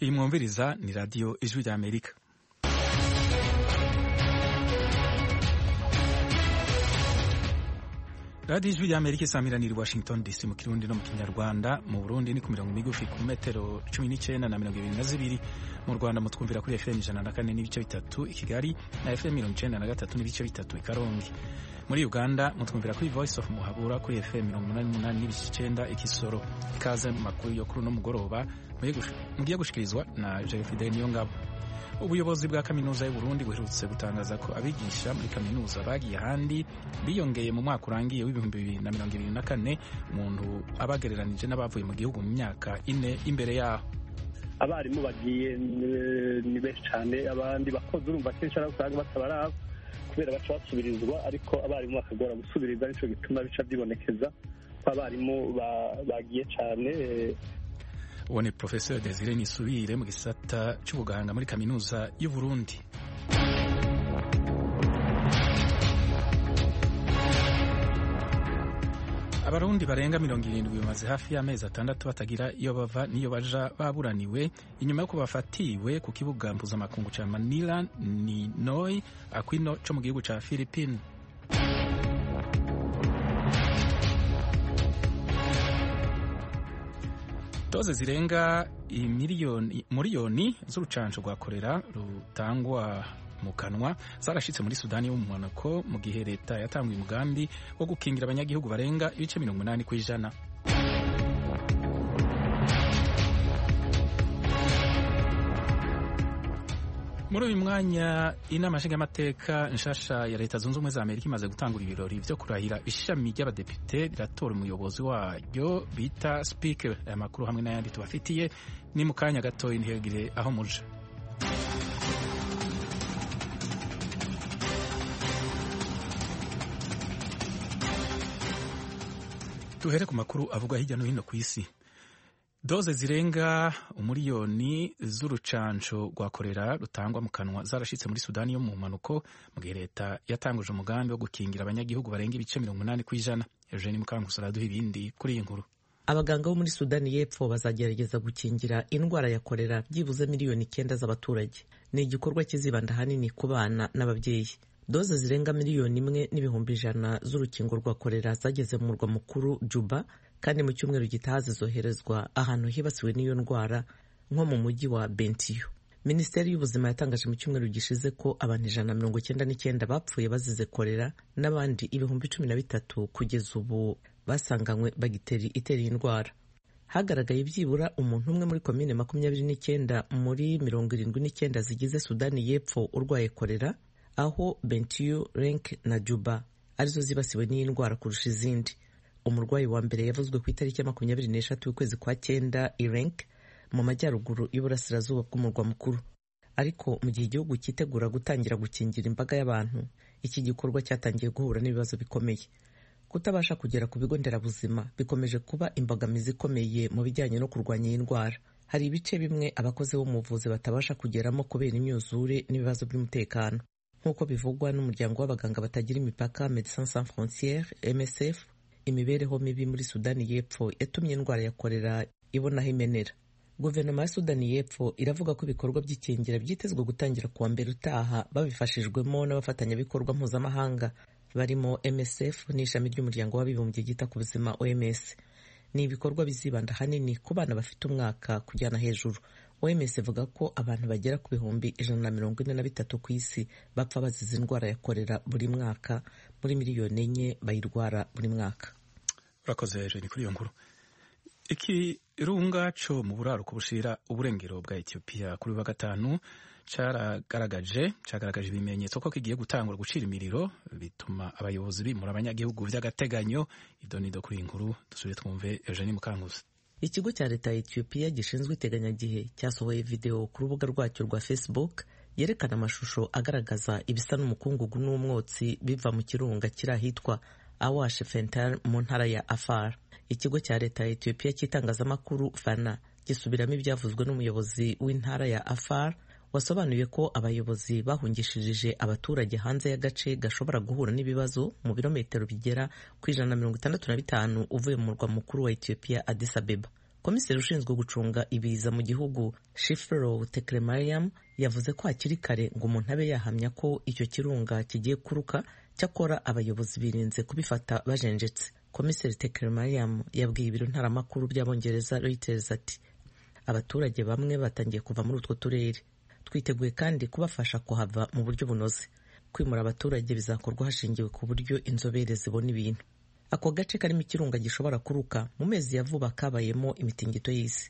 iyi mwumviriza ni radiyo ijwi rya Amerika. radiyo ijwi rya Amerika isamiranira i Washington DC mu Kirundi no mu Kinyarwanda. Mu Burundi ni ku mirongo migufi ku metero 19 na 22. Mu Rwanda mutwumvira kuri FM 104 n'ibice bitatu i Kigali na FM 93 n'ibice bitatu i Karongi. Muri Uganda mutwumvira kuri Voice of Muhabura kuri FM 88 n'ibice 9 i Kisoro. Ikaze mu makuru yo kuri no mugoroba mugiye gushikirizwa na Jerifide Niyongabo. Ubuyobozi bwa kaminuza y'u Burundi buherutse gutangaza ko abigisha muri kaminuza bagiye ahandi biyongeye mu mwaka urangiye w'2024 umuntu abagereranije n'abavuye mu gihugu mu myaka 4 imbere yaho. Abarimu bagiye ni benshi cyane, abandi bakoze urumva kenshi usanga batabaraba kubera baca basubirizwa, ariko abarimu bakagora gusubiriza, nico gituma bica byibonekeza ko abarimu bagiye cyane. Uwo ni Professor Desire Nisubire mu gisata cy'ubuganga muri kaminuza y'u Burundi. Abarundi barenga 70 bamaze hafi y'amezi 6 batagira iyo bava niyo baja baburaniwe inyuma yo kubafatiwe ku kibuga mpuzamakungu ca Manila ni Noi Aquino cyo mu gihugu ca Philippines. Doze zirenga miliyoni z'urucanco rwa korera rutangwa mu kanwa zarashitse muri Sudani y'umumanuko mu gihe leta yatanguye umugambi wo gukingira abanyagihugu barenga ibice 80%. Muri uyu mwanya inama nshingamateka nshasha ya Leta Zunze Ubumwe za Amerika imaze gutangura ibirori vyo kurahira ishami ry'abadepite riratora umuyobozi waryo bita speaker. Aya makuru hamwe n'ayandi tubafitiye ni mu kanya gato intihegire aho muje. Tuhere ku makuru avuga hirya no hino ku isi. Doze zirenga umiliyoni z'urucanco rwa korera rutangwa mu kanwa zarashitse muri Sudani yo mu manuko mu gihe leta yatanguje umugambi wo gukingira abanyagihugu barenga ibice 80%. Eugene Mukankusura duha ibindi kuri iyi nkuru. Abaganga bo muri Sudani y'Epfo bazagerageza gukingira indwara ya korera byibuze miliyoni 9 z'abaturage. Ni igikorwa kizibanda hanini ku bana n'ababyeyi. Doze zirenga miliyoni 1,100,000 z'urukingo rwa korera zageze mu murwa mukuru Juba, kandi mu cyumweru gitaha zizoherezwa ahantu hibasiwe n'iyo ndwara nko mu mujyi wa Bentiu. Minisiteri y'ubuzima yatangaje mu cyumweru gishize ko abantu 199 bapfuye bazize korera n'abandi 13,000 kugeza ubu basanganywe bagiteri itera indwara. Hagaragaye byibura umuntu umwe muri komine 29 muri 79 zigize Sudani y'Epfo urwaye korera, aho Bentiu, Renk na Juba arizo zibasiwe n'iyi ndwara kurusha izindi. Umurwayi wa mbere yavuzwe ku itariki ya 23 y'ukwezi kwa 9 i Renk mu majyaruguru y'uburasirazuba bw'umurwa mukuru. Ariko mu gihe igihugu cyitegura gutangira gukingira imbaga y'abantu, iki gikorwa cyatangiye guhura n'ibibazo bikomeye. Kutabasha kugera ku bigo nderabuzima bikomeje kuba imbogamizi ikomeye mu bijyanye no kurwanya iyi ndwara. Hari ibice bimwe abakozi bo mu buvuzi batabasha kugeramo kubera imyuzure n'ibibazo by'umutekano, nk'uko bivugwa n'umuryango w'abaganga batagira imipaka Médecins Sans Frontières MSF. Imibereho mibi muri Sudani y'Epfo yatumye indwara ya korera ibonaho imenera. Guverinoma ya Sudani y'Epfo iravuga ko ibikorwa by'ikingira byitezwe gutangira kuwa mbere utaha babifashijwemo n'abafatanyabikorwa mpuzamahanga barimo MSF n'ishami ry'umuryango w'abibumbye ryita ku buzima OMS. Ni ibikorwa bizibanda hanini ku bana bafite umwaka kujyana hejuru. OMS ivuga ko abantu bagera ku bihumbi 143 ku isi bapfa bazize indwara ya korera buri mwaka, muri miliyoni 4 bayirwara buri mwaka. Urakoze Eugene kuri iyo nkuru. Ikirunga cyo mu buraruko bushira uburengero bwa Ethiopia kuri wa gatanu cyagaragaje ibimenyetso ko kigiye gutangura gucira imiriro, bituma abayobozi bimura abanyagihugu by'agateganyo. Idonido kuri iyi nkuru dusubire twumve Eugene Mukankusi. Ikigo cya leta ya Ethiopia gishinzwe iteganyagihe cyasohoye video ku rubuga rwacyo rwa Facebook yerekana amashusho agaragaza ibisa n'umukungugu n'umwotsi biva mu kirunga kiri ahitwa Awash Fentar mu ntara ya Afar. Ikigo cya leta ya Ethiopia cy'itangazamakuru Fana gisubiramo ibyavuzwe n'umuyobozi w'intara ya Afar wasobanuye ko abayobozi bahungishirije abaturage hanze y'agace gashobora guhura n'ibibazo mu birometero bigera ku 165 uvuye mu murwa mukuru wa Ethiopia Addis Abeba. komiseri ushinzwe gucunga ibiza mu gihugu Shifro Tekremariam yavuze ko hakiri kare ngo umuntu abe yahamya ko icyo kirunga kigiye kuruka, cyakora abayobozi birinze kubifata bajenjetse. Komiseri Tekremariam yabwiye ibiro ntaramakuru by'Abongereza Reuters ati abaturage bamwe batangiye kuva muri utwo turere, twiteguye kandi kubafasha kuhava mu buryo bunoze. Kwimura abaturage bizakorwa hashingiwe ku buryo inzobere zibona ibintu. Ako gace karimo ikirunga gishobora kuruka mu mezi ya vuba kabayemo imitingito y'isi.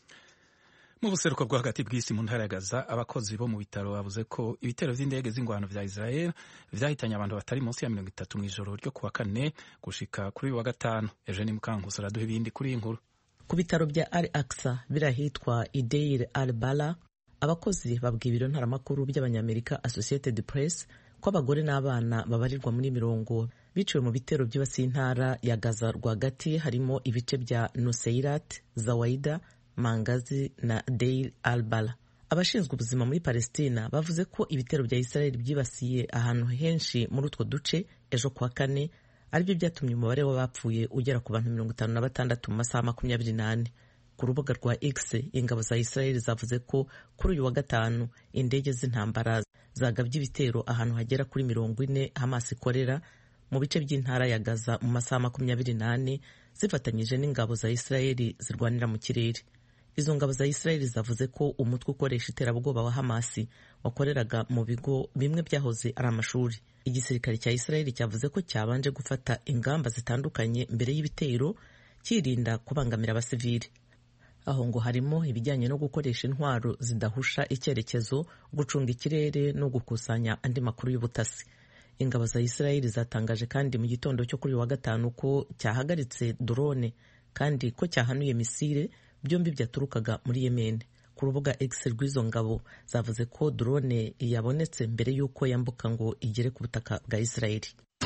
Mu buseruko bwo hagati bw'isi mu ntara ya Gaza, abakozi bo mu bitaro bavuze ko ibitero vy'indege z'ingwano vya Israel vyahitanye abantu batari munsi ya 30 mw'ijoro ryo kuwa kane gushika kuri wa gatanu. Eugene Mukankusi araduha ibindi kuri iyi nkuru. Ku bitaro bya Al Aqsa birahitwa Ideir al-Bala, abakozi babwiye ibiro ntaramakuru by'Abanyamerika Associated Press ko abagore n'abana babarirwa muri mirongo biciwe mu bitero byibasiye intara ya Gaza rwagati, harimo ibice bya Nuseirat, Zawaida, Mangazi na Deir al-Bala. Abashinzwe ubuzima muri Palestina bavuze ko ibitero bya Israel byibasiye ahantu henshi muri utwo duce ejo kwa kane, aribyo byatumye umubare w'abapfuye ugera ku bantu 56 mu masaha 24. Ku rubuga rwa X, ingabo za Israel zavuze ko kuri uyu wa gatanu indege z'intambara zagabye ibitero ahantu hagera kuri 40 Hamas ikorera mu bice by'intara ya Gaza mu masaha 24 zifatanyije n'ingabo za Israel zirwanira mu kirere. Izo ngabo za Israel zavuze ko umutwe ukoresha iterabwoba wa Hamas wakoreraga mu bigo bimwe byahoze ari amashuri. Igisirikare cya Israel cyavuze ko cyabanje gufata ingamba zitandukanye mbere y'ibitero, kirinda kubangamira abasivili. Aho ngo harimo ibijyanye no gukoresha intwaro zidahusha icyerekezo, gucunga ikirere no gukusanya andi makuru y'ubutasi. Ingabo za Israel zatangaje kandi mu gitondo cyo kuri wa gatanu ko cyahagaritse drone kandi ko cyahanuye misile byombi byaturukaga muri Yemen. Ku rubuga X rw'izo ngabo zavuze ko drone yabonetse mbere y'uko yambuka ngo igere ku butaka bwa Israel.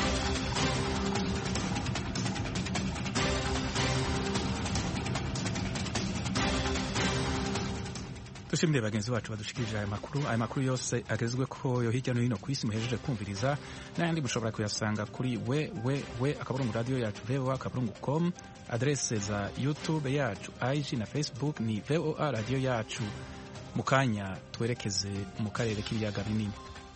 Dushimire bagenzi bacu badushikirije aya makuru yose agezwe ko yo hirya no hino ku isi muhejeje kumviriza, n'ayandi mushobora kuyasanga kuri @radio yacu voa.com, adresse za YouTube yacu, IG na Facebook ni VOA radio yacu. Mukanya twerekeze mu karere k'ibiyaga binini.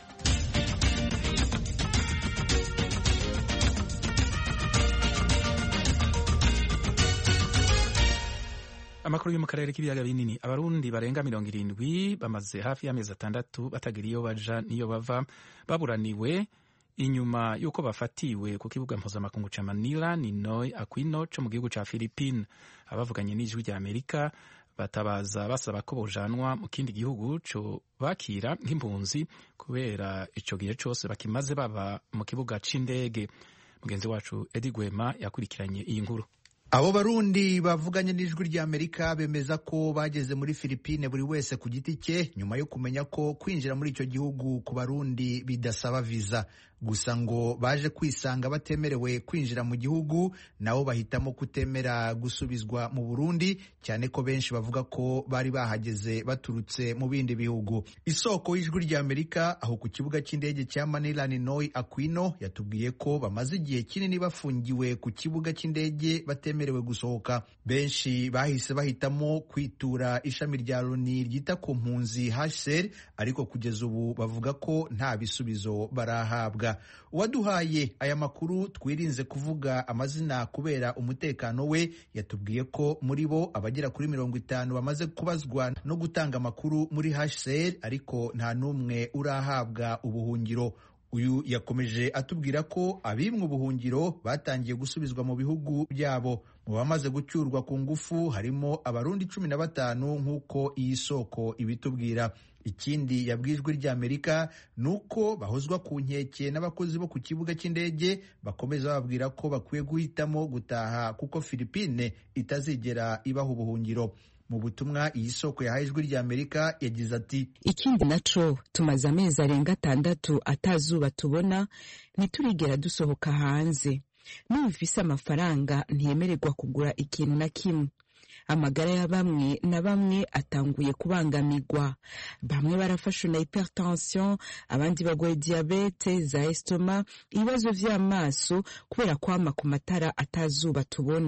Amakuru yo mu karere k'ibiyaga binini. Abarundi barenga 70 bamaze hafi y'amezi 6 batagira iyo baja niyo bava, baburaniwe inyuma yuko bafatiwe ku kibuga mpuzamakungu ca Manila Ninoy Aquino co mu gihugu ca Philippines. Abavuganye n'ijwi rya Amerika batabaza basaba ko bojanwa mu kindi gihugu co bakira nk'impunzi kubera ico gihe cose bakimaze baba mu kibuga c'indege. Mugenzi wacu Edi Gwema yakurikiranye iyi nkuru. Abo Barundi bavuganye n'ijwi rya Amerika bemeza ko bageze muri Philippine buri wese ku giti cye nyuma yo kumenya ko kwinjira muri icyo gihugu ku Barundi bidasaba visa. Gusa ngo baje kwisanga batemerewe kwinjira mu gihugu, nabo bahitamo kutemera gusubizwa mu Burundi, cyane ko benshi bavuga ko bari bahageze baturutse mu bindi bihugu. Isoko y'ijwi rya Amerika aho ku kibuga cy'indege cya Manila Ninoy Aquino yatubwiye ko bamaze igihe kinini bafungiwe ku kibuga cy'indege batemerewe gusohoka. Benshi bahise bahitamo kwitura ishami rya Loni ryita ku mpunzi HCR, ariko kugeza ubu bavuga ko nta bisubizo barahabwa. Uwaduhaye aya makuru twirinze kuvuga amazina kubera umutekano we, yatubwiye ko muri bo abagera kuri 50 bamaze kubazwa no gutanga amakuru muri HCR, ariko nta n'umwe urahabwa ubuhungiro. Uyu yakomeje atubwira ko abimwe ubuhungiro batangiye gusubizwa mu bihugu byabo. Mu bamaze gucyurwa ku ngufu harimo Abarundi 15 nk'uko iyi soko ibitubwira. Ikindi yabwijwe rya Amerika nuko bahozwa ku nkeke n'abakozi bo ku kibuga cy'indege, bakomeza babwira ko bakwiye guhitamo gutaha kuko Philippine itazigera ibaha ubuhungiro. Mu butumwa iyi soko yahaye ijwi rya Amerika yagize ati, ikindi naco tumaze amezi arenga 6 atazuba tubona, ntiturigera dusohoka hanze. N'ubifise amafaranga ntiyemererwa kugura ikintu na kimwe. Amagara ya bamwe na bamwe atanguye kubangamirwa. Bamwe barafashwe na hypertension, abandi bagwaye diabete za estoma, ibibazo vy'amaso kubera kwama ku matara atazuba tubona.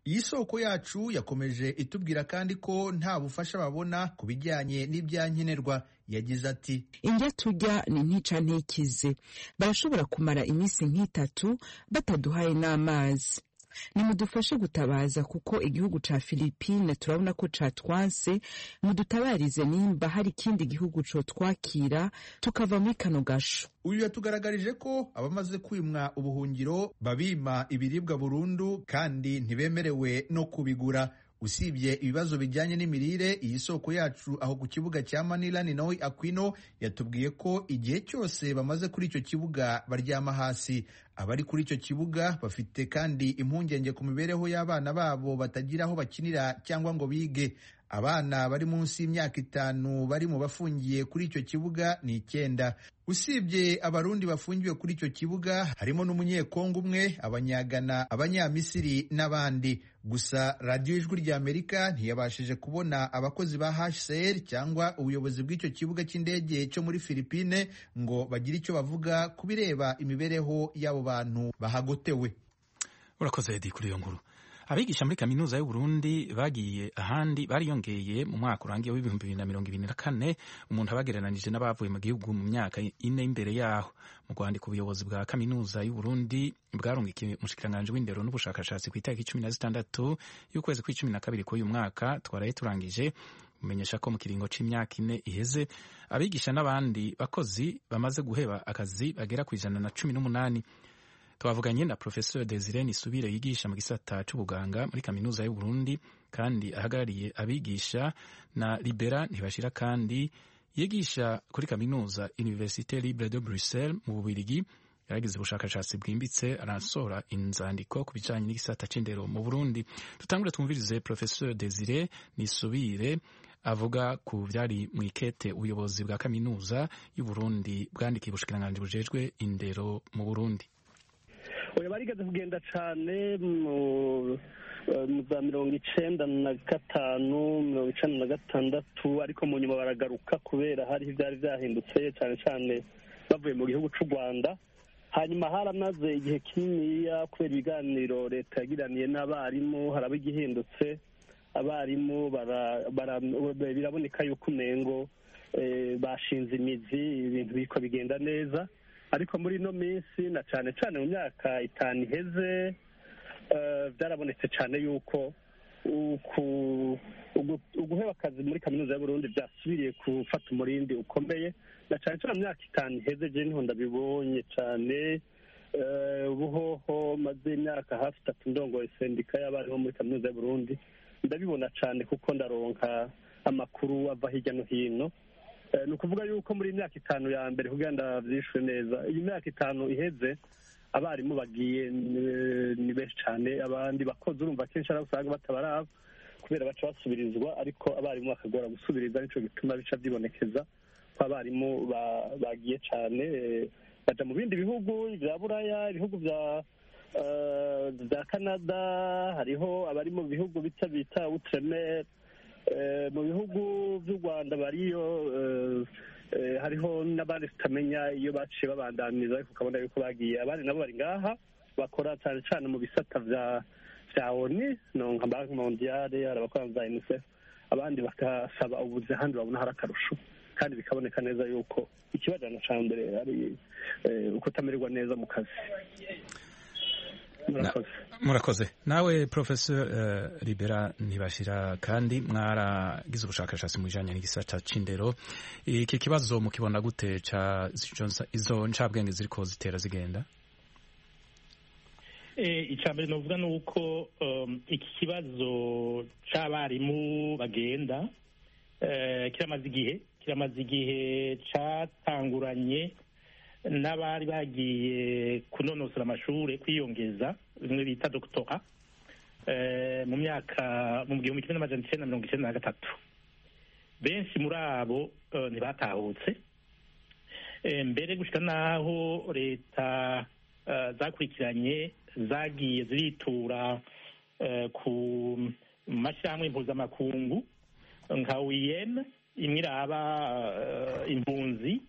iyi soko yacu yakomeje itubwira kandi ko nta bufasha babona ku bijyanye n'ibyankenerwa. Yagize ati indya turya ni ntica ntikize, barashobora kumara iminsi nk'itatu bataduhaye n'amazi. nimudufashe gutabaza kuko igihugu ca Philippine turabona ko catwanse, mudutabarize nimba hari ikindi gihugu co twakira tukava muri kano gasho. Uyu yatugaragarije ko abamaze kwimwa ubuhungiro babima ibiribwa burundu kandi ntibemerewe no kubigura. Usibye ibibazo bijyanye n'imirire, iyi soko yacu aho ku kibuga cya Manila Ninoy Aquino yatubwiye ko igihe cyose bamaze kuri icyo kibuga baryama hasi. Abari kuri icyo kibuga bafite kandi impungenge ku mibereho y'abana babo batagira aho bakinira cyangwa ngo bige. Abana bari munsi y'imyaka 5 bari mu bafungiye kuri icyo kibuga ni 9. Usibye abarundi bafungiwe kuri icyo kibuga harimo n'umunyekongo umwe, abanyagana, abanyamisiri n'abandi. Gusa radiyo Ijwi ry'Amerika ntiyabashije kubona abakozi ba HCR cyangwa ubuyobozi bw'icyo kibuga cy'indege cyo muri Philippine ngo bagire icyo bavuga ku bireba imibereho y'abo bantu bahagotewe. Urakoze Edi kuri iyo nkuru. Abigisha muri kaminuza y'u Burundi bagiye ahandi bariyongeye mu mwaka urangiye w'2024, umuntu abagereranije n'abavuye mu gihugu mu myaka 4 imbere yaho. Mu Rwanda ku buyobozi bwa kaminuza y'u Burundi bwarungikiye umushikiranganji w'indero n'ubushakashatsi ku itariki 16 y'ukwezi kwa 12 k'uyu mwaka twaraye turangije umenyesha ko mu kiringo c'imyaka 4 iheze abigisha n'abandi bakozi bamaze guheba akazi bagera ku 118. Twavuganye na Professeur Desire Nisubire yigisha mu gisata c'ubuganga muri kaminuza y'u Burundi kandi ahagarariye abigisha, na Libera Ntibashira kandi yigisha kuri kaminuza Université Libre de Bruxelles mu Bubiligi. Yaragize ubushakashatsi bwimbitse aransora inzandiko ku bijanye n'igisata c'indero mu Burundi. Tutangure twumvirize Professeur Desire Nisubire avuga ku vyari mu ikete ubuyobozi bwa kaminuza y'u Burundi bwandikiye ubushikiranganji bujejwe indero mu Burundi. Oya barigeze kugenda cane mu za 95, 96, ariko mu nyuma baragaruka kubera hari ivyari vyahindutse cane cane bavuye mu gihugu c'u Rwanda. Hanyuma haramaze igihe kininiya kubera ibiganiro leta yagiraniye n'abarimu haraba igihindutse. Abarimu biraboneka yuko umengo bashinze imizi, ibintu biriko bigenda neza. Ariko muri ino minsi na cane cane mu myaka 5 iheze byarabonetse cane yuko uguheba akazi muri kaminuza y'u Burundi byasubiriye gufata umurindi ukomeye, na cane cane mu myaka 5 iheze je niho ndabibonye cane. Ubuhoho maze imyaka hafi 3 ndongoye sendika y'abarimu muri kaminuza y'u Burundi, ndabibona cane kuko ndaronka amakuru ava hirya no hino. Ni ukuvuga yuko muri imyaka 5 ya mbere kugira ndavyishwe neza, iyi myaka 5 iheze abarimu bagiye ni benshi cane, abandi bakozi urumva kenshi usanga batabaraba kubera baca basubirizwa, ariko abarimu bakagora gusubiriza, nico gituma bica vyibonekeza ko abarimu bagiye cane baja mu bindi bihugu vya Buraya, ibihugu vya Canada, hariho abari mu bihugu bita Outre-mer. Mu bihugu by'u Rwanda bariyo, hariho n'abandi tutamenya iyo baciye babandaniza, ariko ukabona yuko bagiye. Abandi nabo bari ngaha bakora cyane cyane mu bisata vya ONU, nka Banki Mondiale, abakora za UNICEF, abandi bakasaba ubuzi ahandi babona hari akarusho, kandi bikaboneka neza yuko ikibajana ca mbere ari ukutamererwa neza mu kazi. Murakoze. Nawe Professor Libera Ntibashira kandi mwaragize ubushakashatsi mu bijanye n'igisata c'indero, iki kibazo mukibona gute ca izo ncabwenge ziriko zitera zigenda? Icambere novuga nuko iki kibazo c'abarimu bagenda kiramaze igihe catanguranye n'abari bagiye kunonosora amashure kwiyongeza, bimwe bita doctora, mu myaka mu 1993. Benshi muri abo ntibatahutse, mbere gushika naho leta zakurikiranye zagiye ziritura ku mashirahamwe mpuzamakungu nka OIM, imwe iraba impunzi.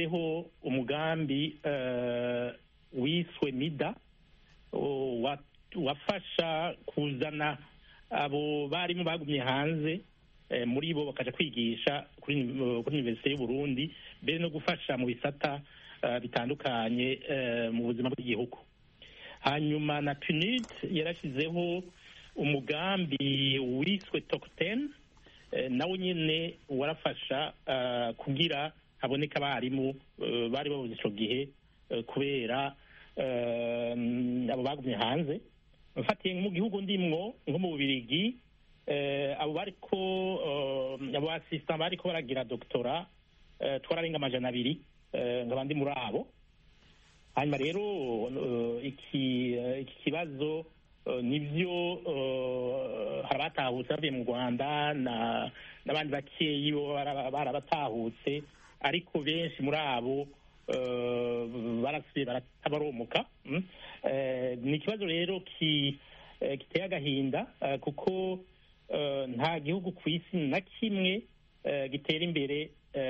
Barashyizeho umugambi wiswe MIDA wafasha kuzana abo barimu bagumye hanze muri bo bakaja kwigisha kuri Universite y'u Burundi, mbere no gufasha mu bisata bitandukanye mu buzima bw'igihugu. Hanyuma na PNUD yarashyizeho umugambi wiswe Top10, nawo nyine warafasha kugira haboneka abarimu bari babuze ico gihe kubera abo bagumye hanze. Mfatiye mu gihugu ndimwo nko mu Bubiligi, abo bariko abo assistant bariko baragira doctora twararenga 200 nk'abandi muri abo. Hanyuma rero iki kibazo nivyo harabatahutse bavuye mu Rwanda n'abandi bakeyi bo barabatahutse, ariko benshi muri abo barasubiye baratabaromuka. Ni ikibazo rero kiteye agahinda kuko nta gihugu ku isi na kimwe gitera imbere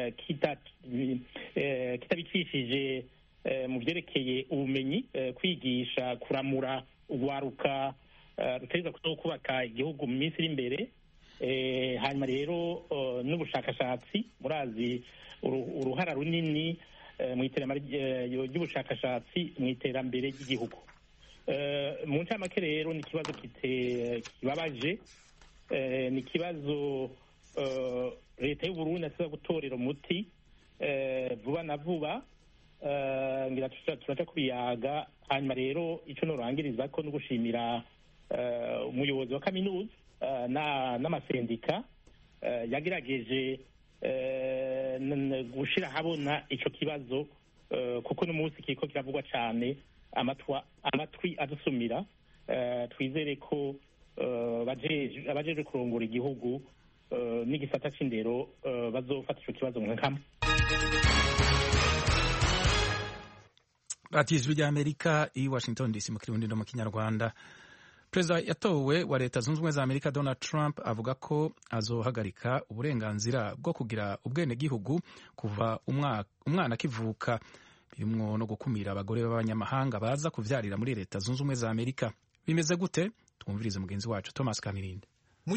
kitabicishije mu byerekeye ubumenyi, kwigisha, kuramura urwaruka ruteza kubaka igihugu mu minsi iri imbere. Hanyuma rero n'ubushakashatsi, murazi uruhara runini mu iterambere ry'ubushakashatsi mu iterambere ry'igihugu. Mu ncamake rero ni ikibazo kibabaje, ni ikibazo leta y'u Burundi asaba gutorera umuti vuba na vuba, ngira turaca kubiyaga. Hanyuma rero ico norangiriza ko no gushimira umuyobozi wa kaminuza n'amasendika yagerageje gushira habona ico kibazo, kuko n'umunsi kiriko kiravugwa cane, amatwi adusumira. Twizere ko abajeje kurongora igihugu n'igisata c'indero bazofata ico kibazo nk'amwe. Radiyo Ijwi ry'Amerika i Washington DC mu Kirundi no mu Kinyarwanda. Perezida yatowe wa Leta Zunze Ubumwe za Amerika Donald Trump avuga ko azohagarika uburenganzira bwo kugira ubwenegihugu kuva umwana akivuka, birimwo no gukumira abagore b'abanyamahanga baza kuvyarira muri Leta Zunze Ubumwe za Amerika. Bimeze gute? Twumvirize mugenzi wacu Thomas Kamirinde. Mu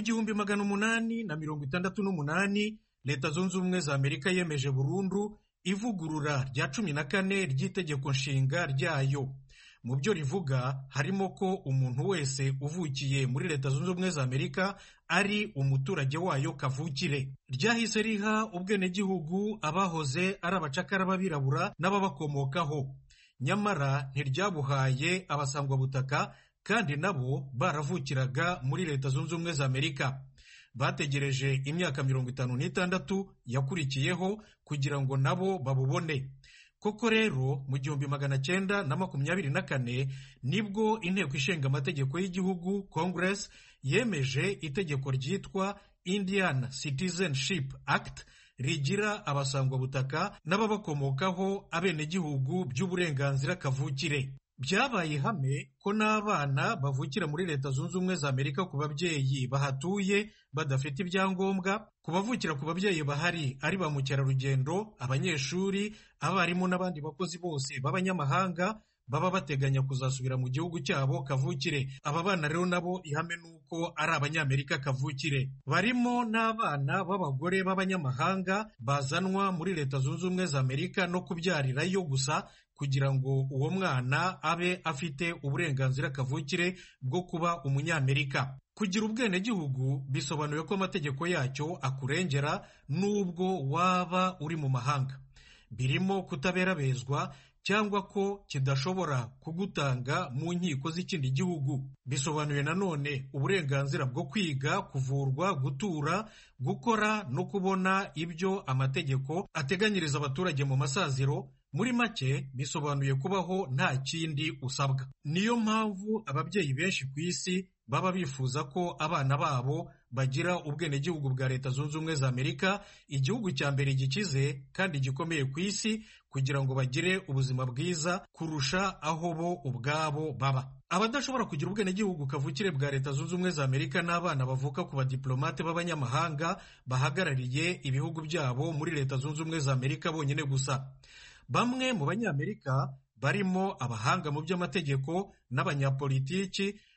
1868 Leta Zunze Ubumwe za Amerika yemeje burundu ivugurura rya 14 ry'itegeko nshinga ryayo. Mu byo rivuga harimo ko umuntu wese uvukiye muri Leta Zunze Ubumwe za Amerika ari umuturage wayo kavukire. Ryahise riha ubwenegihugu abahoze ari abacakara b'abirabura n'ababakomokaho, nyamara ntiryabuhaye abasangwabutaka kandi nabo baravukiraga muri Leta Zunze Ubumwe za Amerika. Bategereje imyaka 56 yakurikiyeho kugira ngo nabo babubone. Koko rero mu 1924 nibwo inteko ishinga amategeko y'igihugu Congress yemeje itegeko ryitwa Indian Citizenship Act rigira abasangwabutaka n'ababakomokaho abenegihugu by'uburenganzira kavukire. Byabaye ihame ko n'abana bavukira muri Leta Zunze Ubumwe za Amerika ku babyeyi bahatuye badafite ibyangombwa, ku bavukira ku babyeyi bahari ari ba mukerarugendo, abanyeshuri, abarimu n'abandi bakozi bose b'abanyamahanga baba bateganya kuzasubira mu gihugu cyabo kavukire. Aba bana rero nabo ihame nuko ari abanyamerika kavukire. Barimo n'abana b'abagore b'abanyamahanga bazanwa muri Leta Zunze Ubumwe za Amerika no kubyarirayo gusa kugira ngo uwo mwana abe afite uburenganzira kavukire bwo kuba umunyamerika. Kugira ubwenegihugu bisobanuye ko amategeko yacyo akurengera nubwo waba uri mu mahanga. Birimo kutaberabezwa cyangwa ko kidashobora kugutanga mu nkiko z'ikindi gihugu. Bisobanuye nanone uburenganzira bwo kwiga, kuvurwa, gutura, gukora no kubona ibyo amategeko ateganyiriza abaturage mu masaziro. Muri make bisobanuye kubaho nta kindi usabwa. Niyo mpamvu ababyeyi benshi ku isi baba bifuza ko abana babo bagira ubwenegihugu bwa Leta Zunze Ubumwe za Amerika, igihugu cya mbere gikize kandi gikomeye ku isi, kugira ngo bagire ubuzima bwiza kurusha aho bo ubwabo baba. Abadashobora kugira ubwenegihugu kavukire bwa Leta Zunze Ubumwe za Amerika n'abana bavuka ku badiplomate b'abanyamahanga bahagarariye ibihugu byabo muri Leta Zunze Ubumwe za Amerika bonyine gusa. Bamwe mu banyamerika barimo abahanga mu by'amategeko n'abanyapolitiki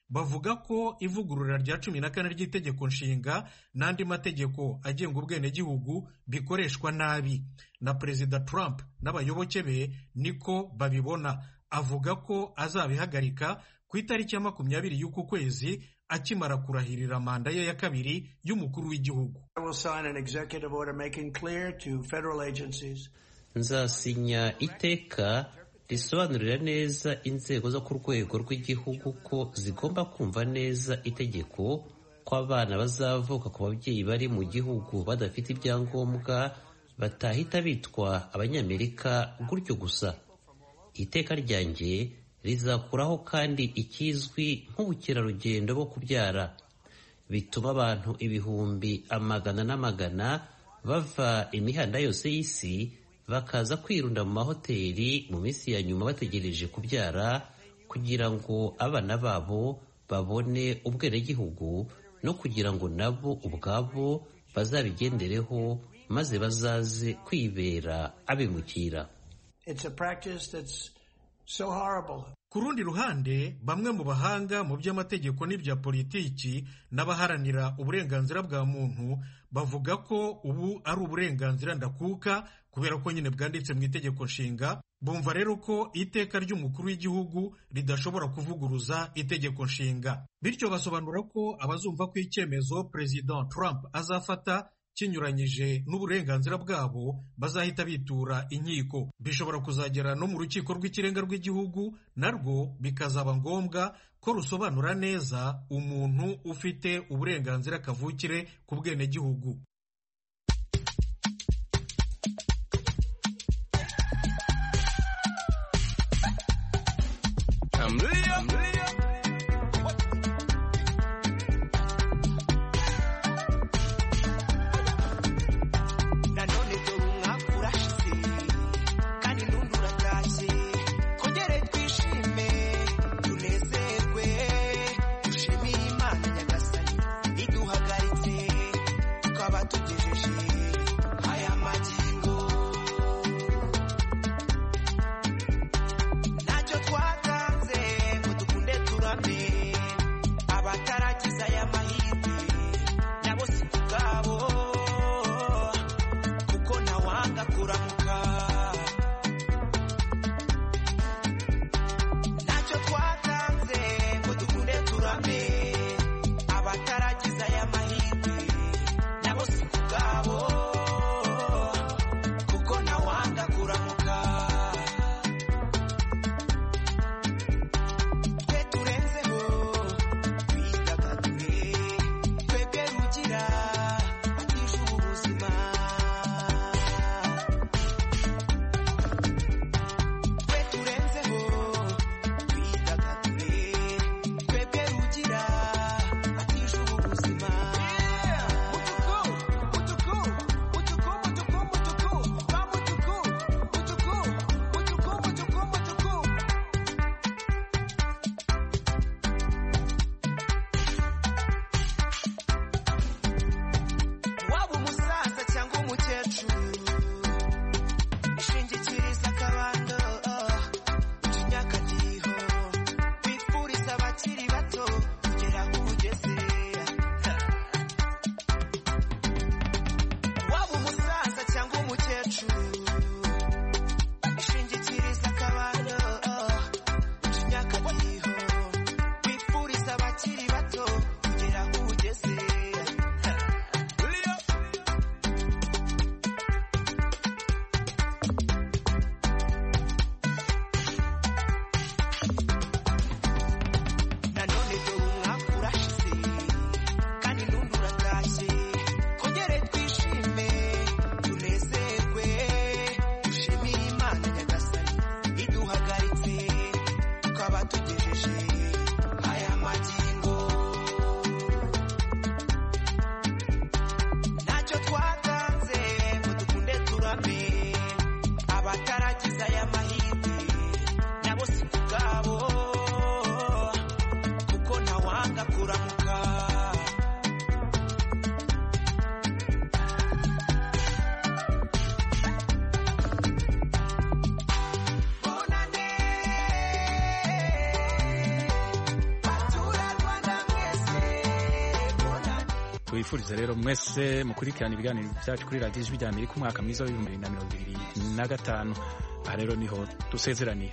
bavuga ko ivugurura rya 14 ry'itegeko nshinga n'andi mategeko agenga ubwenegihugu bikoreshwa nabi, na Perezida Trump n'abayoboke be niko babibona. Avuga ko azabihagarika ku itariki ya 20 y'uku kwezi akimara kurahirira manda ye ya kabiri y'umukuru w'igihugu. Nzasinya iteka risobanurira neza inzego zo ku rwego rw'igihugu ko zigomba kumva neza itegeko ko abana bazavuka ku babyeyi bari mu gihugu badafite ibyangombwa batahita bitwa abanyamerika gutyo gusa. Iteka ryanjye rizakuraho kandi ikizwi nk'ubukerarugendo bwo kubyara, bituma abantu ibihumbi amagana n'amagana bava imihanda yose y'isi bakaza kwirunda mu mahoteli mu minsi ya nyuma bategereje kubyara kugira ngo abana babo babone ubwenegihugu no kugira ngo nabo ubwabo bazabigendereho maze bazaze kwibera abimukira. Ku rundi ruhande, bamwe mu bahanga mu by'amategeko n'ibya politiki n'abaharanira uburenganzira bwa muntu bavuga ko ubu ari uburenganzira ndakuka kubera ko nyine bwanditse mu itegeko nshinga. Bumva rero ko iteka ry'umukuru w'igihugu ridashobora kuvuguruza itegeko nshinga, bityo basobanura ko abazumva ko icyemezo Perezida Trump azafata kinyuranyije n'uburenganzira bwabo bazahita bitura inkiko. Bishobora kuzagera no mu rukiko rw'ikirenga rw'igihugu, narwo bikazaba ngombwa ko rusobanura neza umuntu ufite uburenganzira kavukire ku bwenegihugu. Nacho twatanze ngo dukunde twifurize rero mwese mukurikirana ibiganiro byacu kuri radiyo ijwi rya Amerika umwaka mwiza wa 2025. aha rero niho dusezeraniye.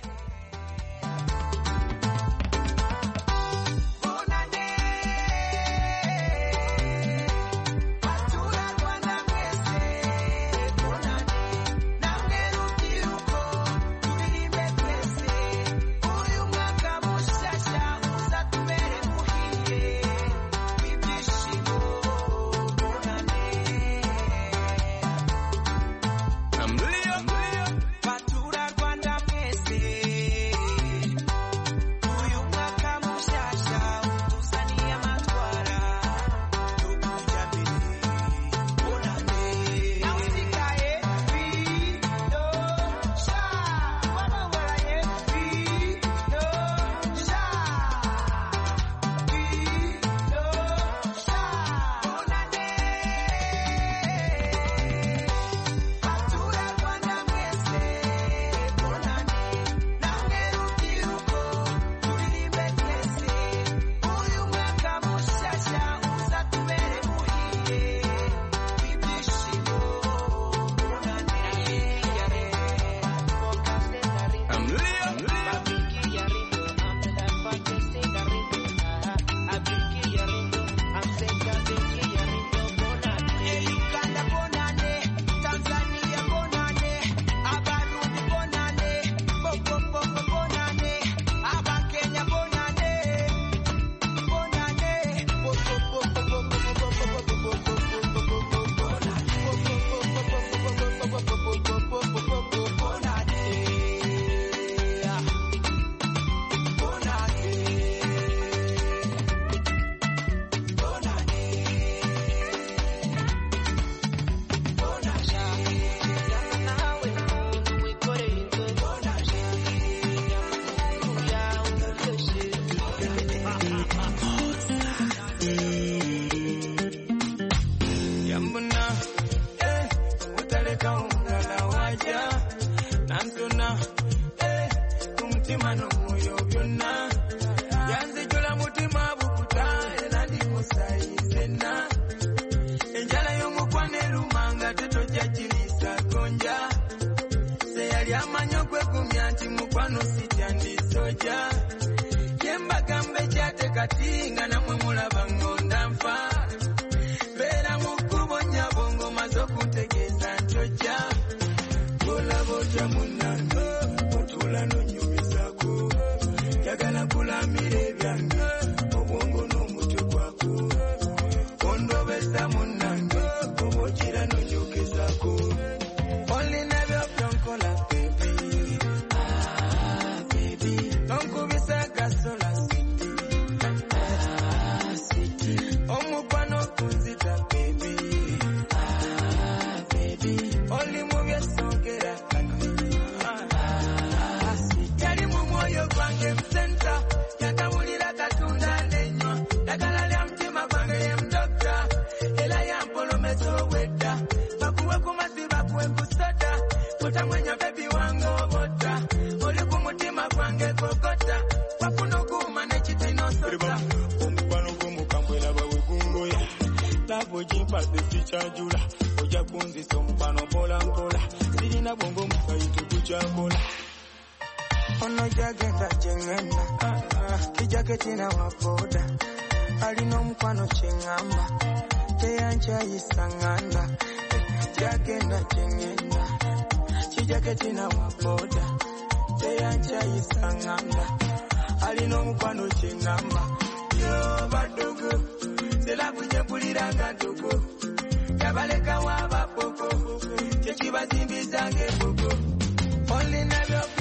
Only never